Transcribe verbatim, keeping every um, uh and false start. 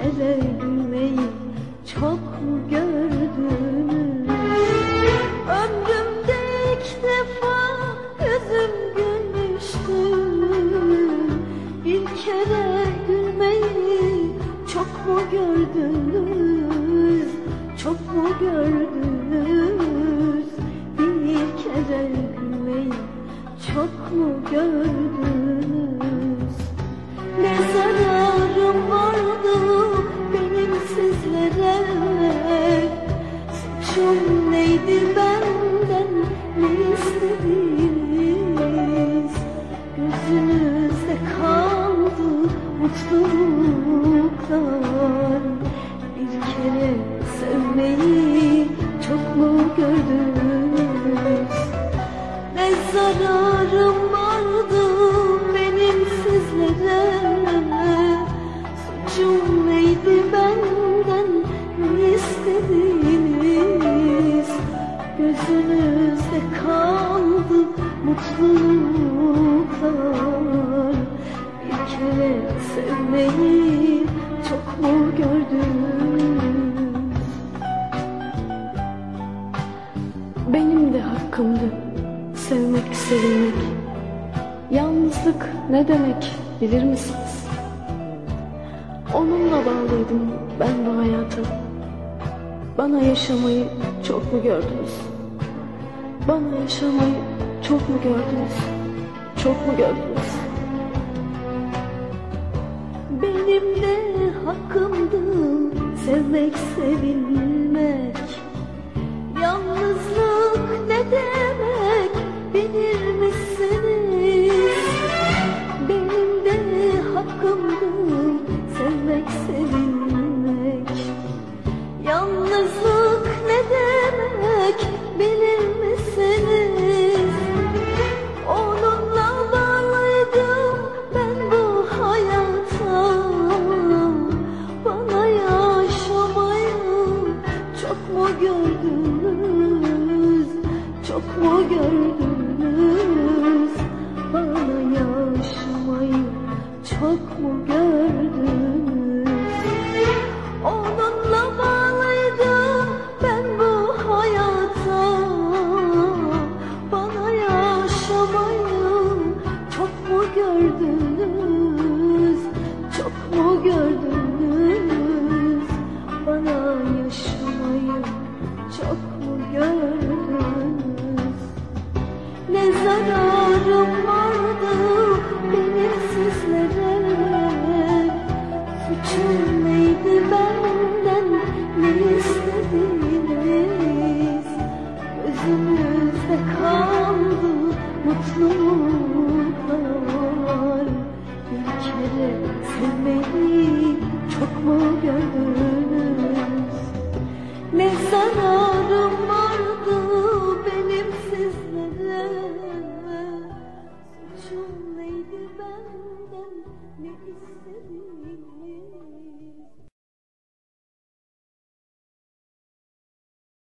kere gülmeyi çok mu gördünüz? Ömrümde ilk defa yüzüm gülmüştü. Bir kere gülmeyi çok mu gördünüz? Çok mu gördünüz? Bir kere gülmeyi çok mu gördünüz? Ne zararım vardı benim sizlere? Suçum neydi benden, ne istediniz? Gözünüzde kaldı mutluluklar. Bir kere sevmeyi çok mu gördünüz? Ne zararım vardı benim sizlere? Suçum neydi benden, ne istediniz? Gözünüzde kaldı mutluluklar. Bir kere sevmeyi çok mu gördünüz? Benim de hakkımdı sevmek, sevilmek. Yalnızlık ne demek bilir misiniz? Onunla bağlıydım ben bu hayata. Bana yaşamayı çok mu gördünüz? Bana yaşamayı çok mu gördünüz? Çok mu gördünüz? Benim de hakkımdı sevmek, sevilmek. Yalnızlık ne demek bilir misiniz? Benim de hakkımdı sevmek, sevilmek. Yalnızlık ne demek bilir misiniz? Onunla bağlıydım ben bu hayata. Bana yaşamayı çok mu gördünüz? Çok mu gördünüz? Bana yaşamayı çok mu gördünüz? Onunla bağlıydım ben bu hayata. Bana yaşamayı çok mu gördünüz? Çok mu gördünüz? Bana yaşamayı çok mu gördünüz? Ne zararım vardı benim sizlere? Suçum neydi benden, ne istediniz? Gözünüzde kaldı mutluluklar. Bir kere sevmeyi çok mu gördünüz? Ne zarar